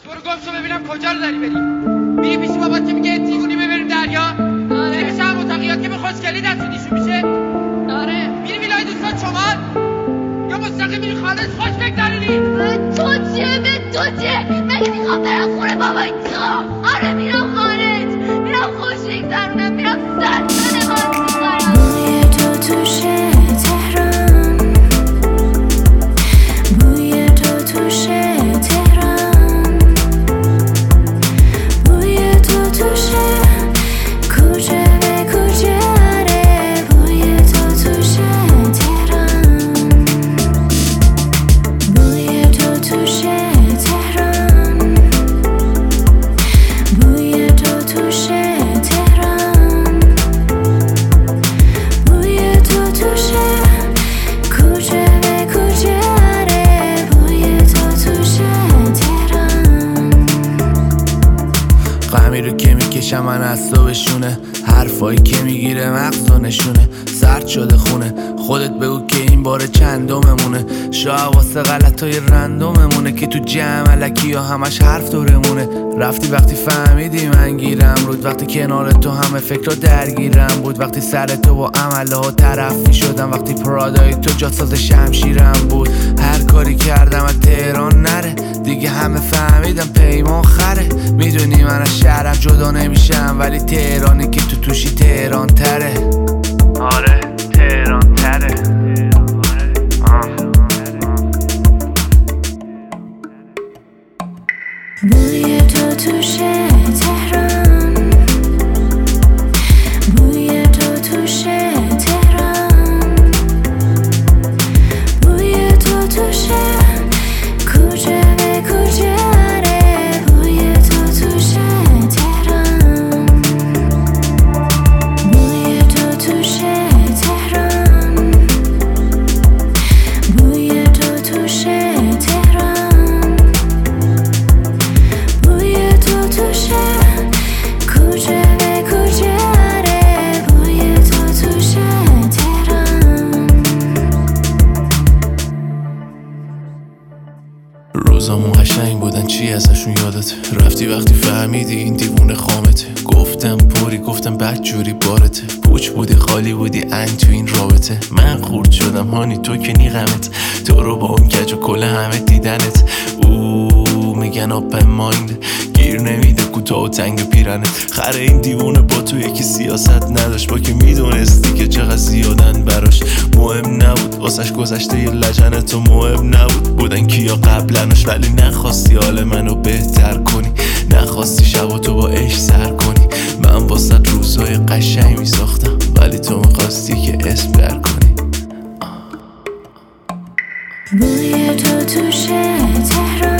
برو گم شو ببینم کجا رو داری بری. میری پیش بابات که میگه دیوونی ببریم دریا؟ میری پیش هم اتاقیات که به خوشگلی دستودیشون میشه؟ آره. میری ویلای دوستان شمال؟ یا مستقیم میری خالص خوش بگذرونی؟ به تو چیه؟ مگه میخوام برم خونه بابا اینجا؟ آره میرم خارج، میرم خوش بگذرونم، میرم سرسن بازی کنم. بوی تو توشه تهران، بوی تو توشه تهران، بوی تو توشه کوچه به کوچه، آره بوی تو توشه تهران، بوی تو توشه تهران، بوی تو توشه تهران، بوی تو توشه کوچه به کوچه، آره بوی تو توشه تهران. غمی رو که میکشم من از تو بشونه، حرفایی که میگیره مغز و نشونه، سرد شده خونه خودت بگو که این بار چندممونه، شاید واسه غلطای رندوممونه که تو جمع علکی یا همش حرف دورمونه. رفتی وقتی فهمیدی من گیرم رود، وقتی کنار تو همه فکر درگیرم بود، وقتی سر تو با عمله ها طرف میشدم، وقتی پرادای تو جاساز شمشیرم بود. هر کاری کردم از تهران نره دیگه، همه فهمیدم پیمان خره. میدونی من از شهرم جدا نمیشم، ولی تهرانی که تو توشی تهران تره. آره تهران تره. بوی تو توشه تهران، بوی تو توشه تهران، بوی تو توشه کوچه به کوچه، آره بوی تو توشه تهران، بوی تو توشه تهران، بوی تو توشه تهران، بوی تو توشه کوچه به کوچه، آره بوی تو توشه تهران. روزامون قشنگ بودن چی ازشون یادت رفتی وقتی فهمیدی این دیوونه خامته. گفتم پوری گفتم بدجوری بارته، پوچ بودی خالی بودی ان تو این رابطه. من خورد شدم هانی تو که نیغمت، تو رو با اون کج و کله همه دیدنت. میگن آپن مایند گیر نمیده کوتاه و تنگ پیرنت. خره این دیوونه با تو یکی سیاست نداشت، با که میدونستی که چقدر زیادن براش. مهم نبود واسش گذشته یه لجنه تو، مهم نبود بودن کیا قبلنش، ولی نخواستی حال منو بهتر کنی، نخواستی شب تو با عشق سر کنی. من واسه روزای قشنگ میساختم، ولی تو میخواستی که اسم در کنی. بوی تو توشه تهران.